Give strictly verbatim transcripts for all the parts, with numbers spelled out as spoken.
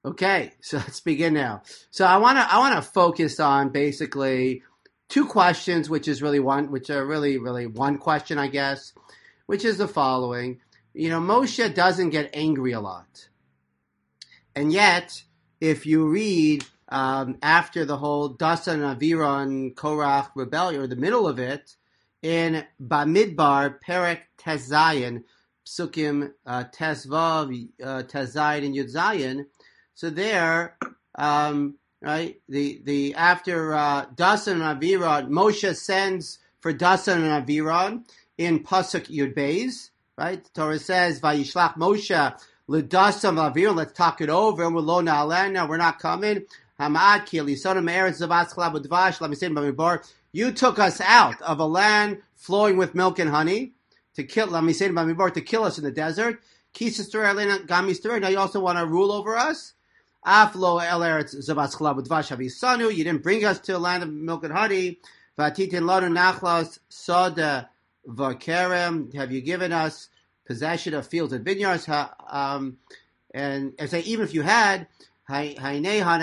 Okay, so let's begin now. So I want to I want to focus on basically two questions, which is really one, which are really really one question, I guess, which is the following. You know, Moshe doesn't get angry a lot, and yet if you read um, after the whole Dasan Aviron Korach rebellion, or the middle of it, in Bamidbar Perek Tezayin Psukim uh, Tesvav uh, Tezayin and Yud Zayin. So there, um, right, the the after uh, Dasan and Aviron, Moshe sends for Dasan and Aviron in Pasuk Yud Beis, right? The Torah says, "Vayishlach Moshe l'Dasan Aviron." Let's talk it over, and we're lo na'alena. We're not coming. Hamad ki lisonam eretz zavas chalab udvash. Let me say, Bamidbar, you took us out of a land flowing with milk and honey to kill. Let me say, Bamidbar, to kill us in the desert. Kisistur alena gamistur. Now you also want to rule over us. Aflo el eretz zavas chalab udvash havisanu. You didn't bring us to a land of milk and honey. Vatitin lanu nachlas soda v'kerem. Have you given us possession of fields and vineyards? Um, and I say, even if you had, should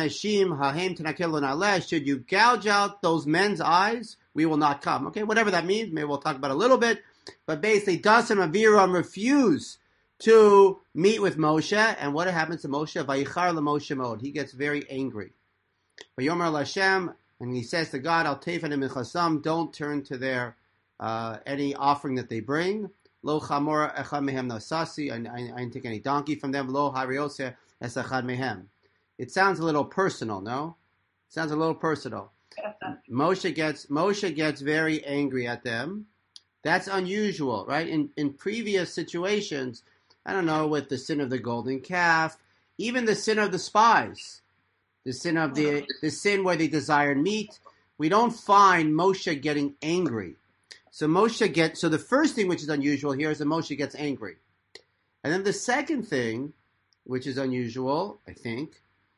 you gouge out those men's eyes, we will not come. Okay, whatever that means, maybe we'll talk about it a little bit. But basically, Dasan and Aviram refuse to meet with Moshe, and what happens to Moshe? Vayichar leMoshe mod. He gets very angry. Vayomer Lashem, and he says to God, Al tefanim minchasam, don't turn to their uh, any offering that they bring. Lo chamor echad mehem nasasi, I didn't take any donkey from them. Lo hariose es echad mehem. It sounds a little personal, no? It sounds a little personal. Moshe gets Moshe gets very angry at them. That's unusual, right? In in previous situations, I don't know, with the sin of the golden calf, even the sin of the spies, the sin of the the sin where they desired meat, we don't find Moshe getting angry. So Moshe gets so the first thing which is unusual here is that Moshe gets angry. And then the second thing, which is unusual, I think,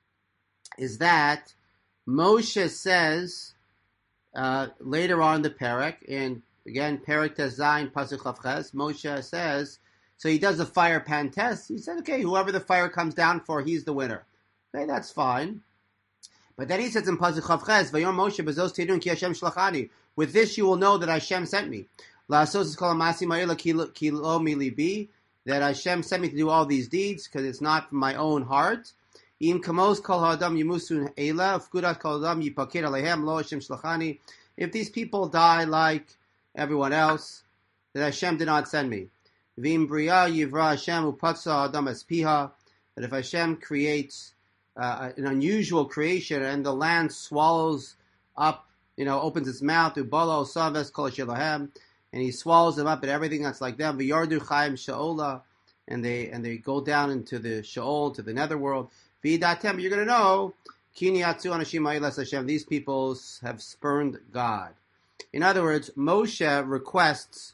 is that Moshe says uh, later on in the Perek, in again Perek Tezayin Pasuk Chav Ches, Moshe says, so he does the fire pan test. He said, okay, whoever the fire comes down for, he's the winner. Okay, that's fine. But then he says in Pasuk Chav Ches, Vayom Moshe bezos tidun ki Hashem shlachani. With this you will know that Hashem sent me. La'asos kol ha'masi ma'ila ki lo mi libi. That Hashem sent me to do all these deeds because it's not from my own heart. Im kamos kol ha'adam yimusun eila, fkudat kol ha'adam yipakir alehem lo Hashem shlachani. If these people die like everyone else, that Hashem did not send me. V'im bria yivra Hashem upatsa adam espiha. That if Hashem creates uh, an unusual creation and the land swallows up, you know, opens its mouth, ubalo saves kol shelahem, and he swallows them up and everything that's like them. V'yardu chayim sha'ola, and they and they go down into the Sheol, to the netherworld. V'yidatem, you're going to know, Kini atzu anashim ha'ilas Hashem, these peoples have spurned God. In other words, Moshe requests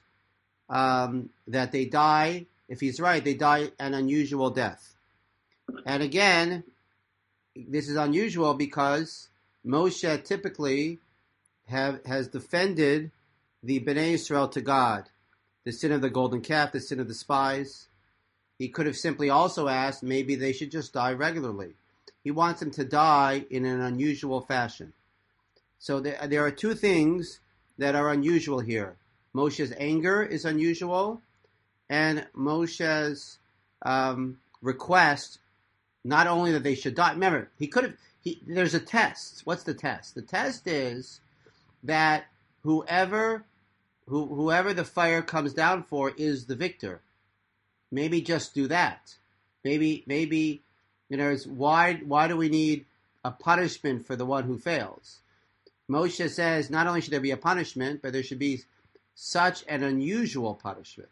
um, that they die, if he's right, they die an unusual death. And again, this is unusual because Moshe typically have has defended the Bnei Yisrael to God, the sin of the golden calf, the sin of the spies. He could have simply also asked, maybe they should just die regularly. He wants them to die in an unusual fashion. So there, there are two things that are unusual here. Moshe's anger is unusual, and Moshe's um, request, not only that they should die. Remember, he could have. He, there's a test. What's the test? The test is that whoever, who, whoever the fire comes down for is the victor. Maybe just do that. Maybe, maybe, you know, why, why do we need a punishment for the one who fails? Moshe says not only should there be a punishment, but there should be such an unusual punishment.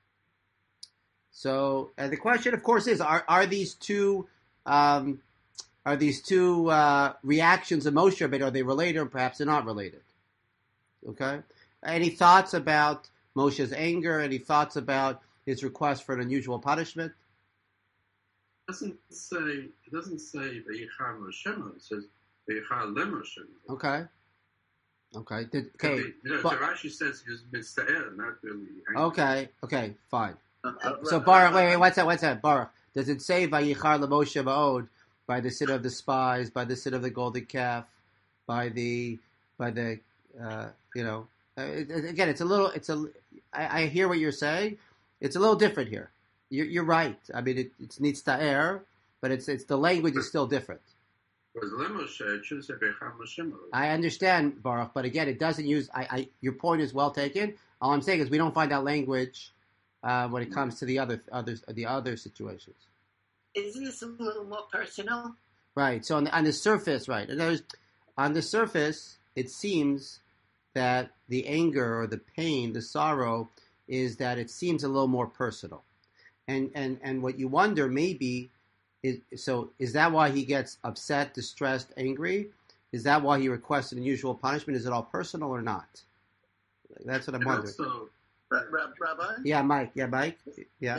So, and the question, of course, is: Are are these two um, are these two uh, reactions of Moshe, but are they related, or perhaps they're not related? Okay. Any thoughts about Moshe's anger? Any thoughts about his request for an unusual punishment? It doesn't say. It doesn't say Vayichar Moshe. It says Vayichar leMoshe. Okay. Okay. Did, okay. You know, but, Rashi says he was mitzvah, not really angry. Okay. Okay. Fine. Uh, uh, So uh, Baruch, uh, wait, wait, what's that? What's that? Baruch. Does it say Vayichar leMoshe Ma'od by the sit of the spies, by the sit of the golden calf, by the by the uh, you know. Uh, it, it- again, it's a little. It's a. I, I hear what you're saying. It's a little different here. You're, you're right. I mean, it, it needs to air, but it's it's the language is still different. Was Lemoshe, it should say Beicha Moshe. I understand, Baruch, but again, it doesn't use. I, I your point is well taken. All I'm saying is we don't find that language uh, when it comes to the other others the other situations. Isn't this a little more personal? Right. So on the, on the surface, right. And there's on the surface, it seems that the anger or the pain, the sorrow, is that it seems a little more personal. And and and what you wonder maybe is, so is that why he gets upset, distressed, angry? Is that why he requests an unusual punishment? Is it all personal or not? That's what I'm And wondering. also, Ra- Ra- Rabbi? Yeah, Mike. Yeah, Mike. Yeah. Yeah.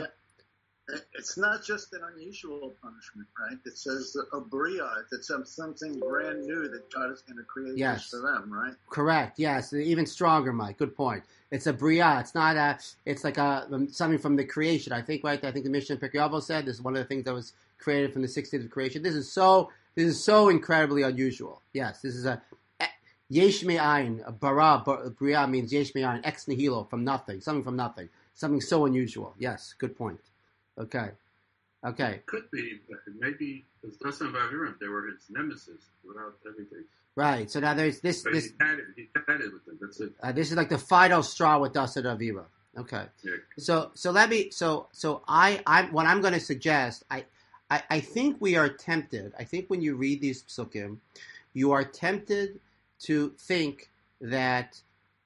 It's not just an unusual punishment, right? It says a bria. It's some- something brand new that God is going to create Yes. just for them, right? Correct. Yes, even stronger, Mike. Good point. It's a bria. It's not a. It's like a something from the creation. I think right. I think the Mishnah in Pirkei Avos said this is one of the things that was created from the six days of creation. This is so. This is so incredibly unusual. Yes, this is a yesh me'ayin. A bara bar, bria means yesh me'ayin, ex nihilo, from nothing, something from nothing, something so unusual. Yes, good point. Okay, okay. it could be, maybe, because Dasan Vavirim, they were his nemesis without everything. Right. So now there's this. But This. he had it, he had it with them, that's it. Uh, this is like the final straw with Dasan Avira. Okay. Yeah. So so let me so so I I what I'm going to suggest I, I I think we are tempted. I think when you read these psukim, you are tempted to think that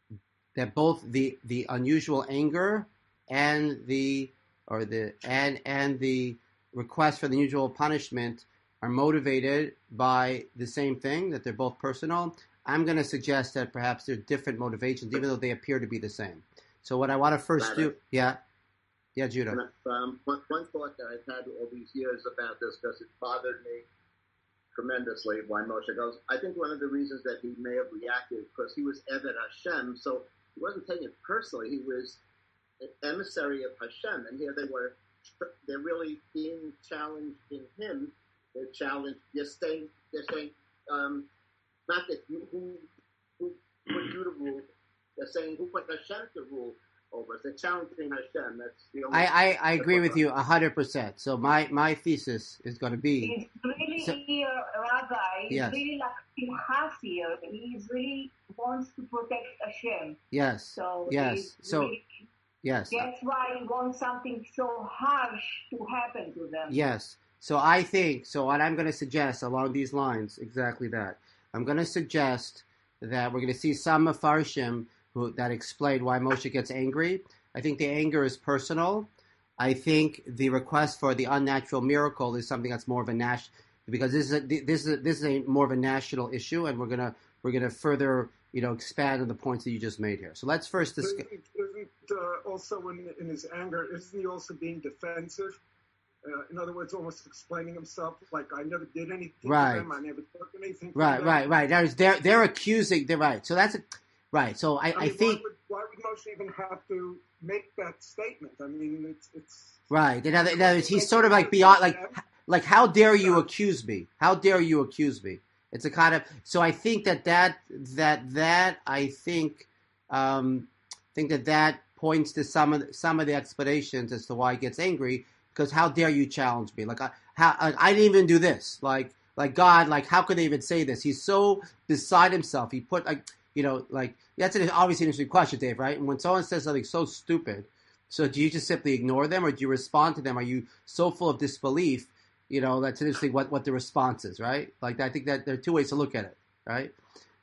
that both the the unusual anger and the or the and and the request for the unusual punishment are motivated by the same thing, that they're both personal. I'm going to suggest that perhaps they're different motivations, even though they appear to be the same. So what I want to first do, yeah, yeah, Judah. And, um, one, one thought that I've had all these years about this, because it bothered me tremendously, why Moshe goes, I think one of the reasons that he may have reacted, because he was Eved Hashem, so he wasn't taking it personally, he was an emissary of Hashem, and here they were, they're really being challenged in him, they're challenged, they're saying, they're saying, um, not that you, who, who put you to rule, they're saying who put Hashem to rule over us. They're challenging Hashem. That's the only. I, I, I agree with you a hundred percent. So my, my thesis is going to be. He's really So- here, Rabbi. He's Yes. really like Pinchas here. He's really wants to protect Hashem. Yes. So Yes. he's So really, yes. that's why he wants something so harsh to happen to them. Yes. So I think, so what I'm going to suggest along these lines, exactly that. I'm going to suggest that we're going to see some Mefarshim who that explain why Moshe gets angry. I think the anger is personal. I think the request for the unnatural miracle is something that's more of a national, because this is a, this is a, this is a more of a national issue, and we're gonna we're gonna further you know expand on the points that you just made here. So let's first discuss. Isn't, isn't uh, also in, in his anger, isn't he also being defensive? Uh, in other words, almost explaining himself, like I never did anything Right. to them, I never took anything. from Right, them. right, right. There's, they're they're accusing. They're right. So that's a, right. So I, I, I mean, think. why would, why would Moshe even have to make that statement? I mean, it's it's Right. In other, in other words, he's sort of like beyond, like, like, how dare you accuse me? How dare you accuse me? It's a kind of. So I think that that that that I think, um, think that that points to some of the, some of the explanations as to why he gets angry. Because how dare you challenge me? Like I, how I, I didn't even do this. Like like God, like how could they even say this? He's so beside himself. He put like you know like that's an obviously an interesting question, Dave. Right? And when someone says something so stupid. So do you just simply ignore them, or do you respond to them? Are you so full of disbelief, you know, that's interesting what, what the response is, right? Like, I think that there are two ways to look at it, right?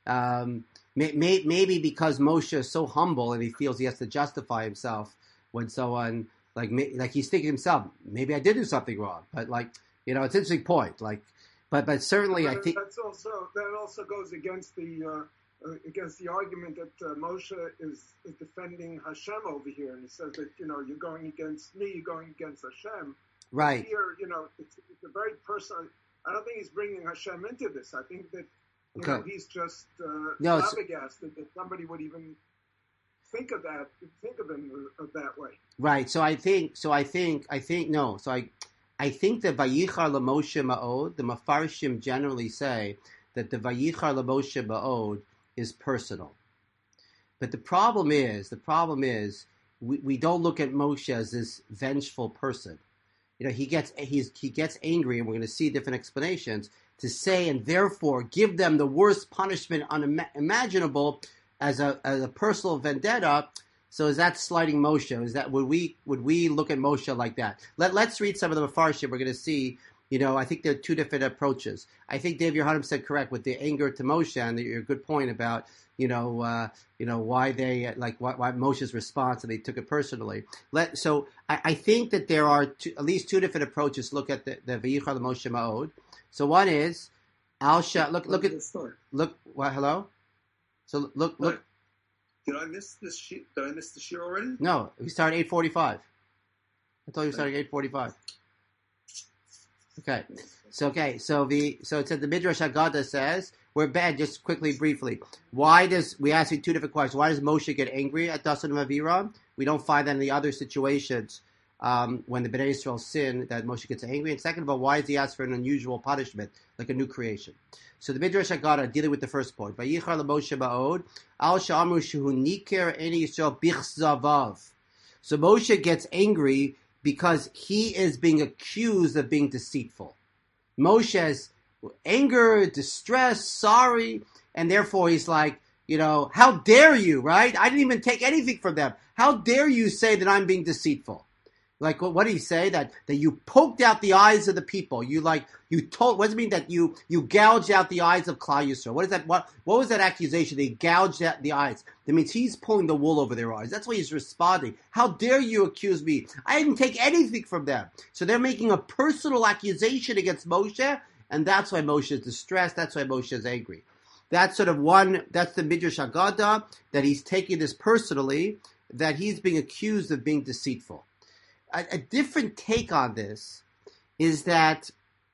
Um, may, may, maybe because Moshe is so humble and he feels he has to justify himself when someone, like, may, like he's thinking to himself, maybe I did do something wrong. But, like, you know, it's an interesting point. Like, but, but certainly I But think... that's also that also goes against the uh, uh, against the argument that uh, Moshe is, is defending Hashem over here, and he says that you know you're going against me, you're going against Hashem. Right. Here, you know, it's, it's a very personal. I don't think he's bringing Hashem into this. I think that you Okay. know he's just uh, No, it's- flabbergasted that somebody would even think of that, think of him uh, that way. Right. So I think. So I think. I think no. So I, I think that Vayichar LaMoshe Ma'od, the Mefarshim generally say that the Vayichar LaMoshe Ma'od is personal. But the problem is, the problem is, we, we don't look at Moshe as this vengeful person. You know, he gets he's he gets angry, and we're going to see different explanations to say, and therefore give them the worst punishment unimaginable as a as a personal vendetta. So is that slighting Moshe? Is that would we would we look at Moshe like that? Let Let's read some of the Mefarshim. We're going to see. You know, I think there are two different approaches. I think Dave Yohanan said correct with the anger to Moshe, and your good point about you know uh, you know why they like why, why Moshe's response and they took it personally. Let so I, I think that there are two, at least two different approaches to look at the the Vayichar Moshe Ma'od. So one is Al Sha. Look look at look. What hello? So look look. Did I miss this? She- did I miss the year already? No, we started eight forty-five. I told you we started eight forty-five. Okay, so okay, so the so it said the Midrash Haggadah says we're bad. Just quickly, briefly, why does we ask you two different questions? Why does Moshe get angry at Dasan and Aviram? We don't find that in the other situations um, when the Bnei Yisrael sin that Moshe gets angry. And second of all, why does he ask for an unusual punishment like a new creation? So the Midrash Haggadah dealing with the first point. Vayichar LaMoshe Ma'od al she'amru shehu niker eni Yisrael bichzavav. So Moshe gets angry because he is being accused of being deceitful. Moshe has anger, distress, sorry, and therefore he's like, you know, how dare you, right? I didn't even take anything from them. How dare you say that I'm being deceitful? Like, what, what did he say? That that you poked out the eyes of the people. You like, you told, what does it mean that you, you gouged out the eyes of Klal Yisrael? What is that, what, what was that accusation? They gouged out the eyes. That means he's pulling the wool over their eyes. That's why he's responding. How dare you accuse me? I didn't take anything from them. So they're making a personal accusation against Moshe, and that's why Moshe is distressed. That's why Moshe is angry. That's sort of one, that's the Midrash Haggadah, that he's taking this personally, that he's being accused of being deceitful. A, a different take on this is that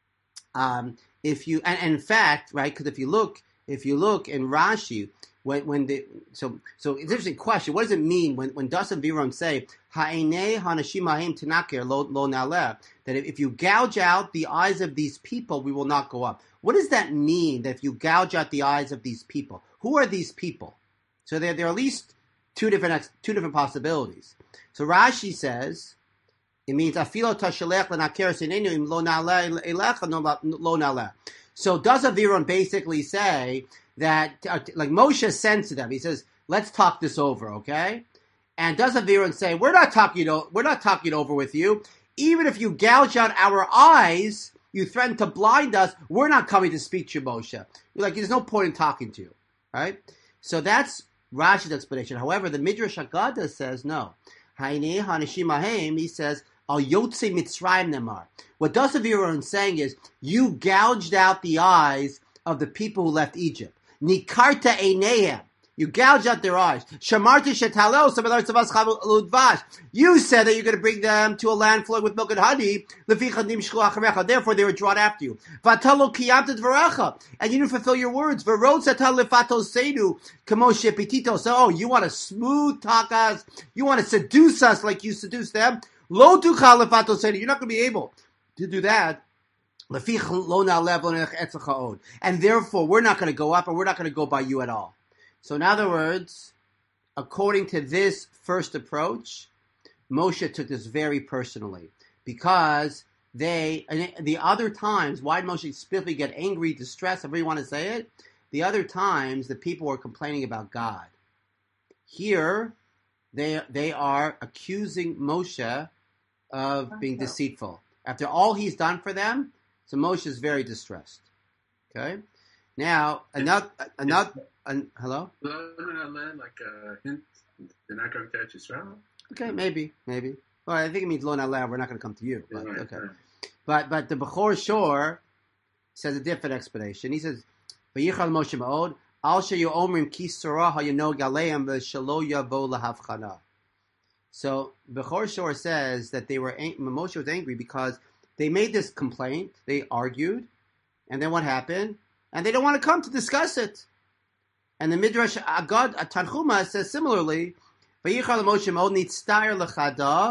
um, if you, and, and in fact, right, because if you look, if you look in Rashi, when when the so so it's an interesting question. What does it mean when when Das and Aviram say ha'enei hanashim ha'im tenaker lo lo naleh, that if you gouge out the eyes of these people, we will not go up? What does that mean? That if you gouge out the eyes of these people, who are these people? So there there are at least two different two different possibilities. So Rashi says it means afilo tashalech lenaker sinenu im lo naleh elecha lo naleh. So does Aviram basically say that, uh, like Moshe sends to them, he says, "Let's talk this over, okay?" And does Aviram say, "We're not talking, we're not talking over with you. Even if you gouge out our eyes, you threaten to blind us. We're not coming to speak to you, Moshe. You're like, there's no point in talking to you, right?" So that's Rashi's explanation. However, the Midrash Haggadah says no. Hainei hanashim hahem, he says, Al Yotze Mitzrayim Nemar. What Das Aviram is saying is, you gouged out the eyes of the people who left Egypt. Nikarta Einehem. You gouged out their eyes. Shamarti Shetalel Sabalar Tzavas Ludvash. You said that you're going to bring them to a land flowing with milk and honey. Therefore, they were drawn after you. Vatalo Kiyamta Dvarecha. And you didn't fulfill your words. Verod Satal Lefato Seidu. Kamo Shepitito. So, oh, you want to smooth talk us? You want to seduce us like you seduce them? Lo Tuchal Lefato Seidu. You're not going to be able to do that. And therefore, we're not going to go up, and we're not going to go by you at all. So, in other words, according to this first approach, Moshe took this very personally, because they, and the other times, why did Moshe specifically get angry, distressed, however you want to say it? The other times, the people were complaining about God. Here, they they are accusing Moshe of being deceitful. After all he's done for them, so Moshe is very distressed. Okay? Now, another, another, an, hello? Like a hint, they're not going to catch Israel? Okay, maybe, maybe. Well, I think it means lo na'aleh, we're not going to come to you. But, Right, okay. right. But but the Bechor Shor says a different explanation. He says, Vayichal Moshe Ma'od, Al sheyu omrim ki sorah hayanog aleim v'shelo yavo lahavchana. So Bechor Shor says that they were Moshe was angry because they made this complaint, they argued, and then what happened? And they don't want to come to discuss it. And the Midrash Agad Tanchuma says similarly, Vayichal Moshe Ma'od nitztair lechada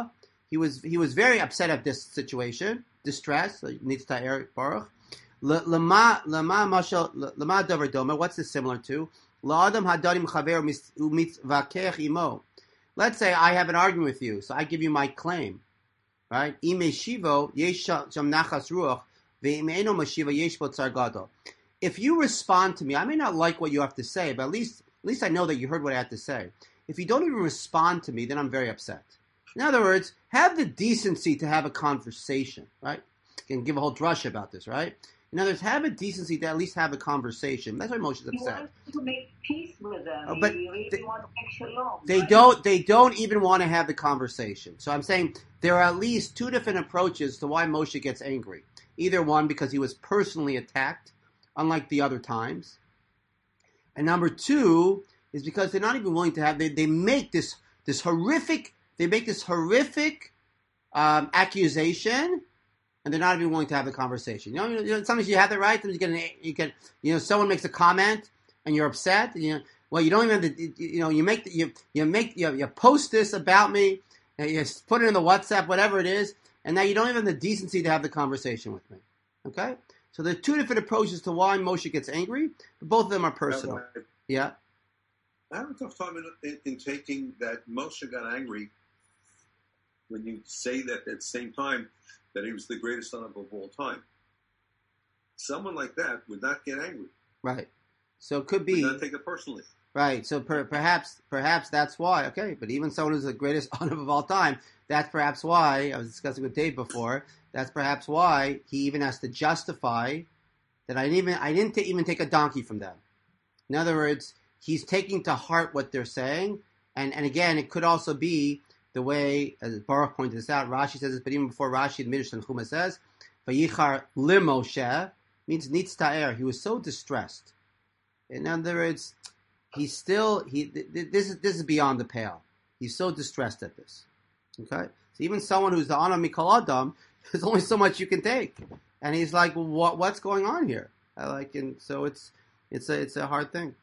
he was he was very upset at this situation, distressed. So needs to air Baruch. Lama lama mashal lama davar doma. What's this similar to? La'adam hadarim chaver umitzvakech imo. Let's say I have an argument with you, so I give you my claim, right? Ime shivo yesh sham nachas ruach ve'im eno mashiva yesh bo tzar gadol. If you respond to me, I may not like what you have to say, but at least at least I know that you heard what I had to say. If you don't even respond to me, then I'm very upset. In other words, have the decency to have a conversation, right? You can give a whole drush about this, right? In other words, have a decency to at least have a conversation. That's why Moshe is He upset. wants to make peace with them. Oh, but he really they- wants to make shalom. They right? don't. They don't even want to have the conversation. So I'm saying there are at least two different approaches to why Moshe gets angry. Either one, because he was personally attacked, unlike the other times, and number two is because they're not even willing to have. They, they make this this horrific. They make this horrific um, accusation, and they're not even willing to have the conversation. You know, you know, sometimes you have the right. Sometimes you get an, you get you know someone makes a comment and you're upset. And you know, well, you don't even have to, you know you make you you make you, you post this about me, and you put it in the WhatsApp, whatever it is, and now you don't even have the decency to have the conversation with me. Okay, so there are two different approaches to why Moshe gets angry, but both of them are personal. Rabbi, Yeah. I have a tough time in, in, in taking that Moshe got angry when you say that at the same time that he was the greatest son of all time. Someone like that would not get angry. Right. So it could Would be not take it personally. right. So per, perhaps perhaps that's why. Okay, but even someone who's the greatest honor of all time, that's perhaps why I was discussing with Dave before. That's perhaps why he even has to justify that I didn't even I didn't ta- even take a donkey from them. In other words, he's taking to heart what they're saying, and and again, it could also be the way, as Baruch pointed this out. Rashi says this, but even before Rashi, the Midrash Tanchuma says, "Vayichar limoshe" means nitztaer. He was so distressed. In other words, he's still he. This is this is beyond the pale. He's so distressed at this. Okay, so even someone who's the honor mikol adam, there's only so much you can take, and he's like, well, "What what's going on here?" I like, and so it's it's a it's a hard thing.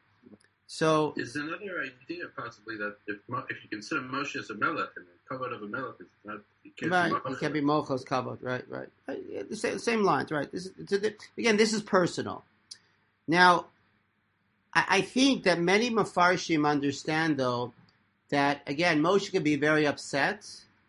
So Is another idea possibly that if Mo- if you consider Moshe as a melech and the covenant of a melech is not he can't right, be he Moshe. can't be mochos kavod. Right, right. right. Yeah, the same, same lines. Right. This is, it's a, again, this is personal. Now, I, I think that many mafarshim understand though that again Moshe could be very upset,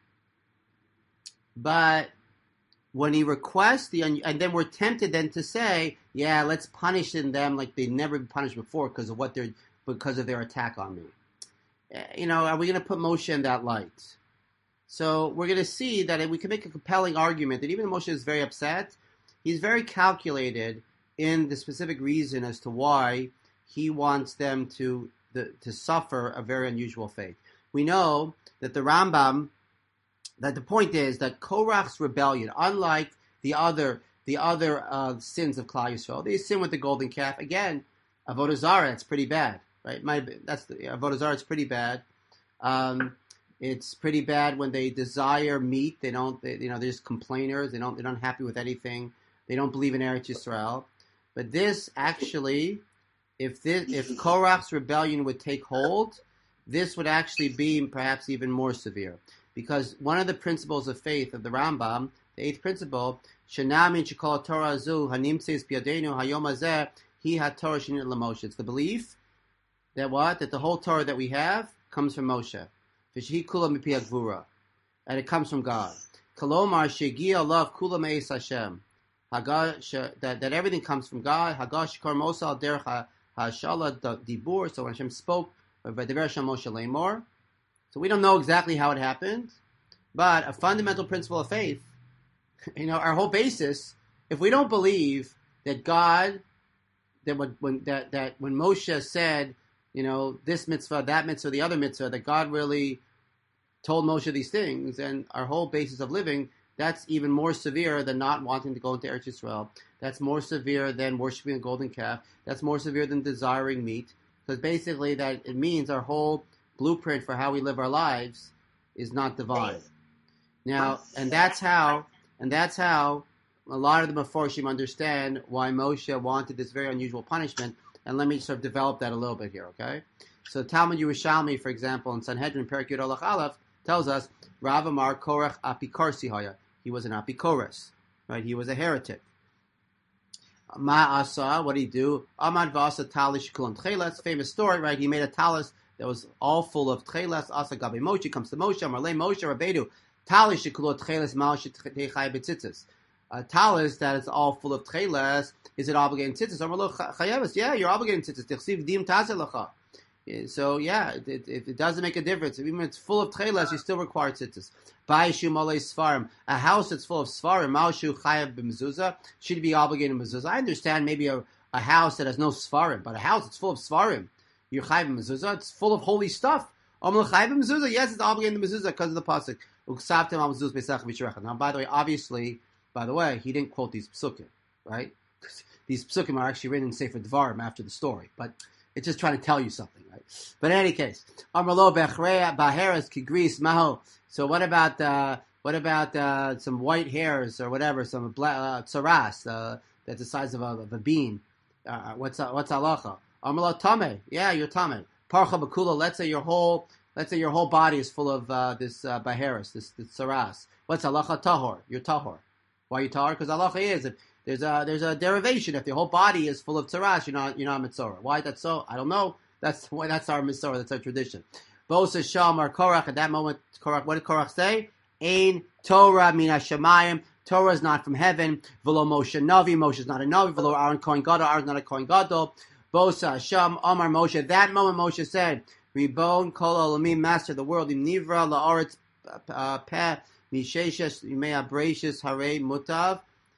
but when he requests the and then we're tempted then to say, yeah, let's punish them like they've never been punished before because of what they're because of their attack on me. You know, are we going to put Moshe in that light? So we're going to see that we can make a compelling argument that even though Moshe is very upset, he's very calculated in the specific reason as to why he wants them to the, to suffer a very unusual fate. We know that the Rambam, that the point is that Korach's rebellion, unlike the other the other uh, sins of Klal Yisrael, they sin with the golden calf. Again, Avodah Zarah, it's pretty bad, right? My that's the Avodah Zarah, it's pretty bad. Um, it's pretty bad when they desire meat. They don't, they, you know, they're just complainers. They don't, they're not happy with anything. They don't believe in Eretz Yisrael. But this actually, if this, if Korach's rebellion would take hold, this would actually be perhaps even more severe. Because one of the principles of faith of the Rambam, the eighth principle, Shanami Shekol Torah Zu Hanimtzeis Biadenu Hayom Hazeh Hi HaTorah Shinit LaMoshe. It's the belief that what? That the whole Torah that we have comes from Moshe. V'shehi Kula Mipi HaGvura. And it comes from God. Kalomar Shegia Alav Kula Me'es Hashem. That, that everything comes from God. Hagash Shekar Mosal Derech HaShala Dibur. So when Hashem spoke, V'dever Hashem Moshe Lemor. So we don't know exactly how it happened, but a fundamental principle of faith, you know, our whole basis, if we don't believe that God, that when, when that, that when Moshe said, you know, this mitzvah, that mitzvah, the other mitzvah, that God really told Moshe these things, and our whole basis of living, that's even more severe than not wanting to go into Eretz Yisrael. That's more severe than worshiping a golden calf. That's more severe than desiring meat. Because basically that it means our whole blueprint for how we live our lives is not divine. Now, and that's how, and that's how a lot of the Meforshim understand why Moshe wanted this very unusual punishment. And let me sort of develop that a little bit here, okay? So Talmud Yerushalmi, for example, in Sanhedrin Perek Yud Aleph Aleph, tells us Rav Amar Korach Apikorsi Haya. He was an Apikoros, right? He was a heretic. Ma Asa, what did he do? Amad Vasa Talish Kulon Tchelas, famous story, right? He made a talis that was all full of Tchelas. Asa Gabi Moshe comes to Moshe, Marle Moshe Rabbeinu, Talish Kulon Tchelas Maush Techai Betzitzis. A talis that is all full of Tchelas, is it obligated in tzitzis? Amarlo Chayeves, yeah, you're obligated in tzitzis. Tichsiv Dim Tazelacha. So yeah, it, it, it doesn't make a difference. Even if it's full of tchelas, you still require tzitzis. Ba'ishu malei svarim. A house that's full of svarim, ma'ashu chayav b'mezuzah, should be obligated in mezuzah. I understand maybe a, a house that has no svarim, but a house that's full of svarim, you're chayav b'mezuzah. It's full of holy stuff. Amar chayav b'mezuzah. Yes, it's obligated in mezuzah because of the pasuk. Uksavtem al mezuzah b'sach b'shrecha. Now, by the way, obviously, by the way, he didn't quote these psukim, right? These psukim are actually written in Sefer Dvarim after the story, but it's just trying to tell you something, right? But in any case, Amarlo bechrea baheres kigris maho. So what about uh, what about uh, some white hairs or whatever, some black uh, tsaras uh, that's the size of a, of a bean? Uh, what's uh, what's halacha? Amarlo tame. Yeah, you're tame. Parcha bakula. Let's say your whole let's say your whole body is full of uh, this uh, baheres, this, this tsaras. What's halacha? Tahor. You're tahor. Why are you tahor? Because halacha is if There's a there's a derivation. If the whole body is full of tzaras, you're not you're not mitzorah. Why that's so? I don't know. That's why that's our mitzorah. That's our tradition. Bosa Shamar Korach. At that moment, Korach. What did Korach say? Ein Torah mina shemayim. Torah is not from heaven. V'lo Moshe Navi. Moshe is not a Navi. V'lo Aaron Kohen Gadol. Aaron is not a Kohen Gadol. Bosa Sham Amar Moshe. At that moment, Moshe said, Ribon Kol Olamim, Master of the world. Im Nivra La'aretz Peh Misheshes Yimei Abrashis Harei Mutav.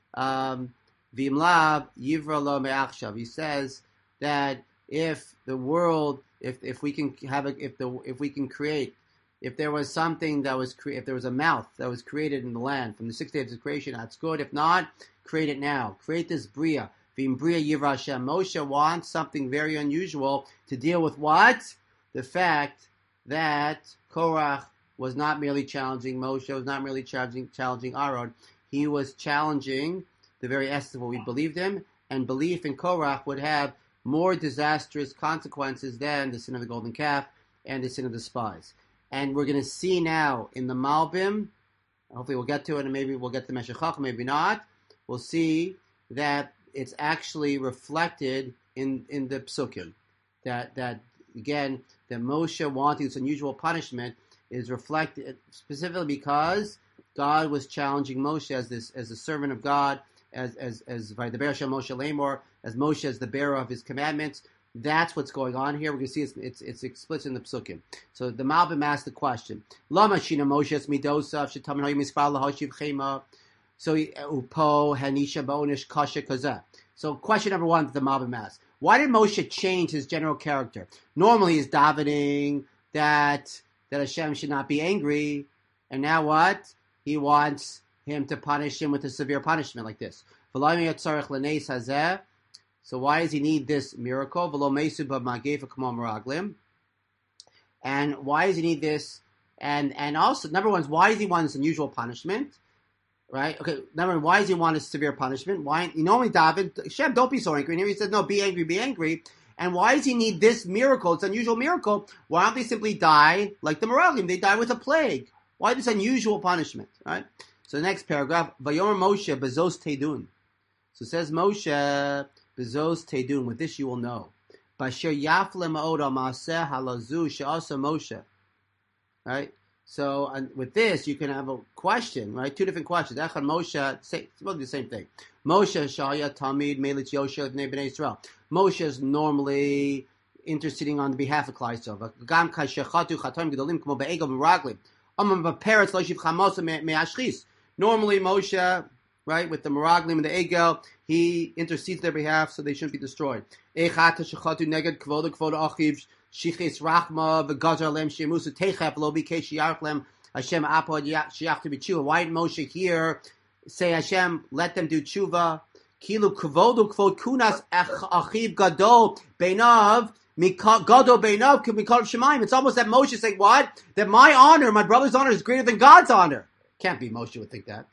Um, Vimlav Yivra Lo Me'achshav. He says that if the world, if if we can have a, if the if we can create, if there was something that was cre- if there was a mouth that was created in the land from the six days of creation, that's good. If not, create it now. Create this bria. Vim bria Yivra Hashem. Moshe wants something very unusual to deal with what? The fact that Korach was not merely challenging Moshe, was not merely challenging challenging Aaron. He was challenging the very essence of what we believed in, and belief in Korach would have more disastrous consequences than the sin of the golden calf and the sin of the spies. And we're going to see now in the Malbim, hopefully we'll get to it, and maybe we'll get to Meshech Chochmah, maybe not, we'll see that it's actually reflected in, in the Psukim. That, that, again, that Moshe wanting this unusual punishment is reflected specifically because God was challenging Moshe as this as a servant of God, as as as by the Be'er Shem Moshe Lamor, as Moshe as the bearer of his commandments. That's what's going on here. We're going to see it's it's, it's explicit in the Psukim. So the Malbim asked the question: Lama Shina Moshe es midosav shetamin hayim mispal lahashiv chema. So upo hanisha bonish kasha kazeh. So question number one that the Malbim asked: Why did Moshe change his general character? Normally he's davening that that Hashem should not be angry, and now what? He wants him to punish him with a severe punishment like this. So why does he need this miracle? And why does he need this? And and also, number one is, why does he want this unusual punishment? Right? Okay, number one, why does he want this severe punishment? Why? You normally David, Hashem, don't be so angry. And here he said, no, be angry, be angry. And why does he need this miracle? It's an unusual miracle. Why don't they simply die like the Meraglim? They die with a plague. Why this unusual punishment? Right? So the next paragraph, Vayomer Moshe bezos teidun. So it says Moshe bezos teidun. With this you will know. Basher yafle ma'od al maaseh halazu she'asa Moshe. Right? So and with this you can have a question, right? Two different questions. Echad Moshe, say, it's both the same thing. Moshe shaya tamid melit Yoshua bnei bnei Israel. Moshe is normally interceding on the behalf of Klal Yisrael. Gam kashechatu chatam gedolim kmo be'egel meraglim. Normally Moshe, right, with the Meraglim and the Egel, he intercedes their behalf so they shouldn't be destroyed. Why Moshe here say Hashem, let them do tshuva? Kilu kvodu kvod kunas achiv gadol beinav. It's almost that Moshe is saying, what? That my honor, my brother's honor, is greater than God's honor. Can't be. Moshe would think that.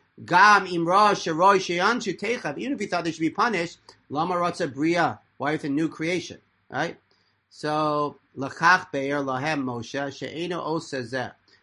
Even if he thought they should be punished, lama ratza bria. Why with a new creation? Right? So, Lachach be'er lahem Moshe she'eno osezeh.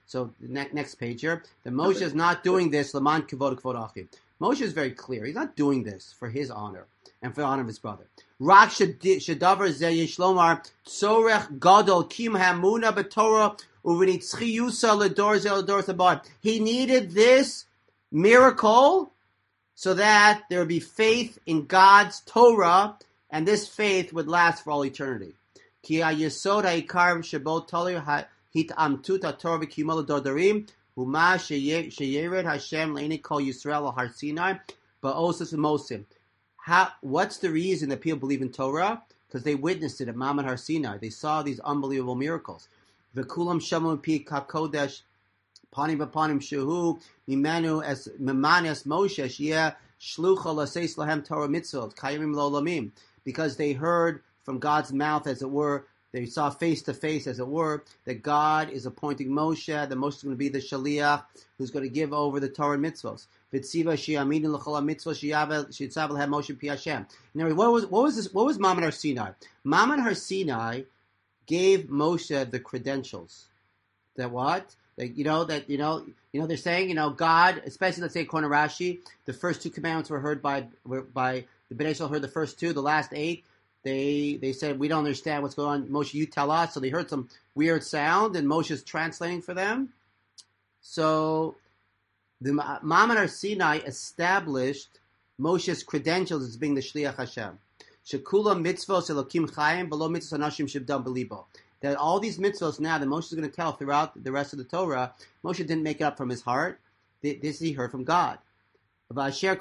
So ne- next page here, that Moshe is not doing this. Laman kavod kavod achi. Moshe is very clear. He's not doing this for his honor and for the honor of his brother. Rak shadavar zeh yishlomar tzorech gadol kim hamuna b'torah uvenitzchiyusa ledor zeh ledor sabad. He needed this miracle so that there would be faith in God's Torah, and this faith would last for all eternity. Ki hayesod ha'ikar shebo tali hitamtut haTorah v'kiyuma l'dodarim huma sheyered Hashem le'nei kol Yisrael al Har Sinai ba'osos u'mosim. How? What's the reason that people believe in Torah? Because they witnessed it at Mount Har Sinai. They saw these unbelievable miracles. V'kulam shamu pi kakodesh panim v'panim shehu mimenu es memanes Moshe sheyeh shlucha l'seis lahem Torah mitzvot kayimim lo'olamim. Because they heard from God's mouth, as it were, they saw face to face, as it were, that God is appointing Moshe, that Moshe is going to be the shaliach who's going to give over the Torah mitzvos. V'tziva she'aminu l'chol mitzvos she'yitzav l'hem Moshe pi Hashem. Now, what was what was this? What was Mammon Har Sinai? Mammon Har Sinai gave Moshe the credentials. That what? That, you know that you know you know they're saying you know God, especially let's say according to Rashi, the first two commandments were heard by were by the Bnei Israel heard the first two, the last eight. They they said, we don't understand what's going on. Moshe, you tell us. So they heard some weird sound, and Moshe's translating for them. So the Mammon Har Sinai established Moshe's credentials as being the Shliach Hashem. Shekula mitzvos elokim chayim below mitzvos anashim shivdam belibo. That all these mitzvos now that Moshe is going to tell throughout the rest of the Torah, Moshe didn't make it up from his heart. This he heard from God. six hundred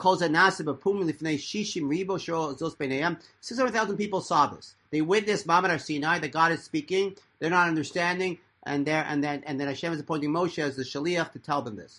thousand people saw this. They witnessed Mammon Har Sinai, that God is speaking. They're not understanding, and there and then and then Hashem is appointing Moshe as the shaliach to tell them this.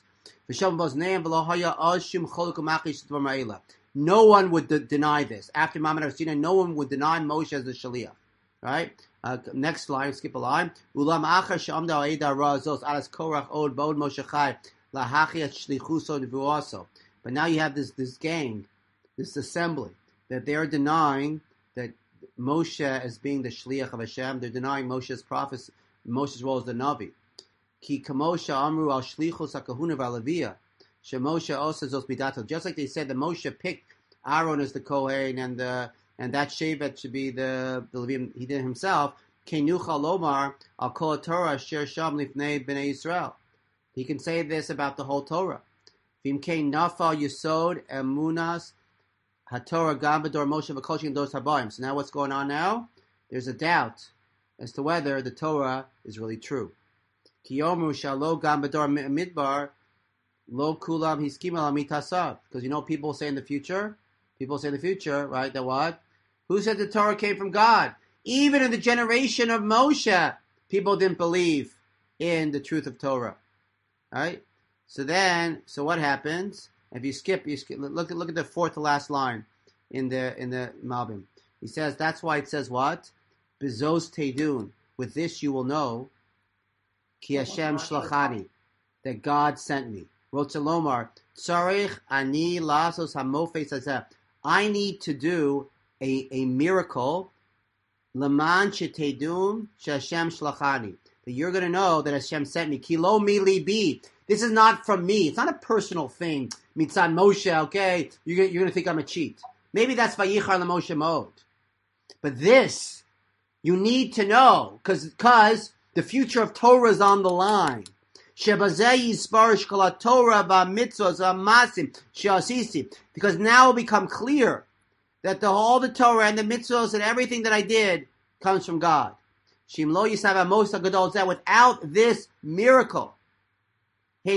No one would de- deny this. After Mammon Har Sinai, no one would deny Moshe as the shaliach. Right? Uh, next line, skip a line. Ulam achar she'amda ha'eda razos alas korach od bod Moshe chai lahachiyat shlichuso nevuaso. But now you have this, this gang, this assembly, that they're denying that Moshe as being the shliach of Hashem. They're denying Moshe's prophecy, Moshe's role as the Navi. Ki kamosha amru al shlichus hakahuna v'alaviyah, shemoshe osa zos bidato. Just like they said that Moshe picked Aaron as the Kohen, and the and that Shevet should be the the Levim. He did it himself. Kenucha lomar al kol Torah sher sham lifnei bnei Yisrael. He can say this about the whole Torah. V'imkein nafal yisod emunas haTorah gam b'dor Moshe v'kolshin dos habayim. So now what's going on now? There's a doubt as to whether the Torah is really true. Ki yomu shalo gam b'dor midbar lo kulam hiskim al mitasav. Because you know people say in the future, people say in the future, right, that what? Who said the Torah came from God? Even in the generation of Moshe, people didn't believe in the truth of Torah. Right? So then, so what happens? If you skip, you skip, look at look at the fourth to last line in the in the Malbim. He says that's why it says what? Bezos teidun. With this you will know, ki Hashem shlachani, that God sent me. Rotzelomar tzarich ani lasos hamofes hazeh. I need to do a a miracle. Laman sheteidun sheHashem shlachani. That you're going to know that Hashem sent me. Kilo mi libi. This is not from me. It's not a personal thing. Mitzad Moshe, okay? You're, you're going to think I'm a cheat. Maybe that's Vayichar LaMoshe mode. But this, you need to know, because because the future of Torah is on the line. Because now it will become clear that the, all the Torah and the mitzvahs and everything that I did comes from God. Without this miracle, that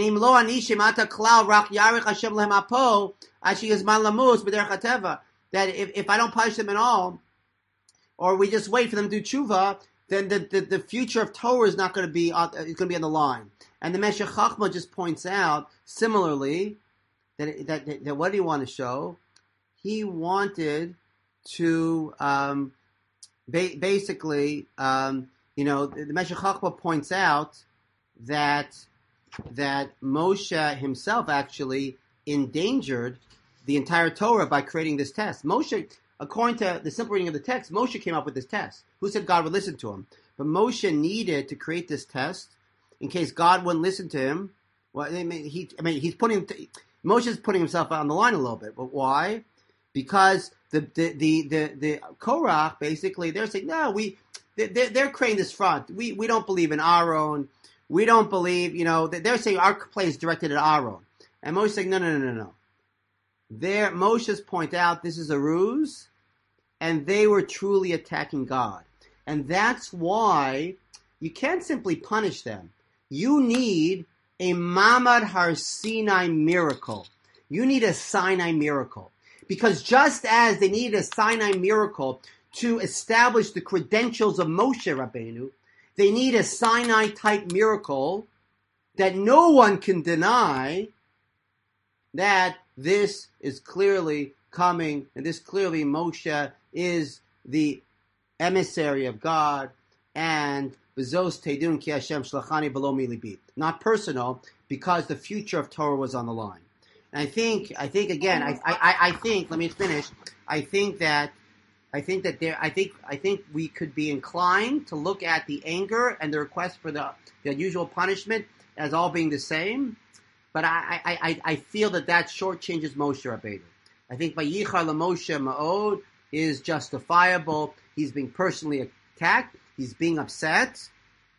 if, if I don't punish them at all, or we just wait for them to do tshuva, then the, the, the future of Torah is not going to be on, it's going to be on the line. And the Meshech Chachma just points out similarly that, that, that, that what did he want to show? He wanted to um, ba- basically, um, you know, the Meshech Chachma points out that that Moshe himself actually endangered the entire Torah by creating this test. Moshe, according to the simple reading of the text, Moshe came up with this test. Who said God would listen to him? But Moshe needed to create this test in case God wouldn't listen to him. Well, I mean, he, I mean, he's putting Moshe's putting himself on the line a little bit, but why? Because the the the the, the Korach basically they're saying no, we they're, they're creating this front. We we don't believe in Aaron. We don't believe, you know, they're saying our play is directed at Aaron, and Moshe's saying no, no, no, no, no. There, Moshe's point out this is a ruse, and they were truly attacking God, and that's why you can't simply punish them. You need a Mamad Har Sinai miracle. You need a Sinai miracle. Because just as they needed a Sinai miracle to establish the credentials of Moshe Rabbeinu, they need a Sinai-type miracle that no one can deny that this is clearly coming, and this clearly Moshe is the emissary of God, and V'zos teidun ki Hashem shlachani b'lo mi libi. Not personal, because the future of Torah was on the line. And I think, I think again, I, I, I think. Let me finish. I think that, I think that there, I think, I think we could be inclined to look at the anger and the request for the, the unusual punishment as all being the same. But I, I, I, I feel that that shortchanges Moshe Rabbeinu. I think Vayichar LaMoshe Ma'od is justifiable. He's being personally attacked. He's being upset.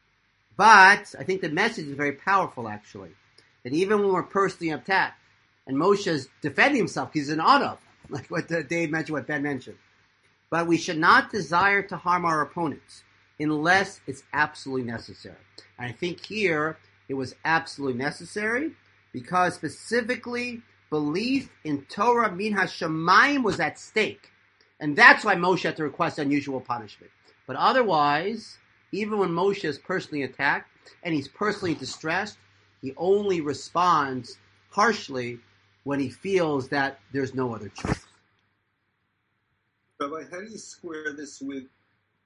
But I think the message is very powerful, actually. That even when we're personally attacked, and Moshe is defending himself, he's in honor, like what Dave mentioned, what Ben mentioned. But we should not desire to harm our opponents unless it's absolutely necessary. And I think here it was absolutely necessary because specifically belief in Torah min hashamayim was at stake. And that's why Moshe had to request unusual punishment. But otherwise, even when Moshe is personally attacked and he's personally distressed, he only responds harshly when he feels that there's no other choice. Rabbi, how do you square this with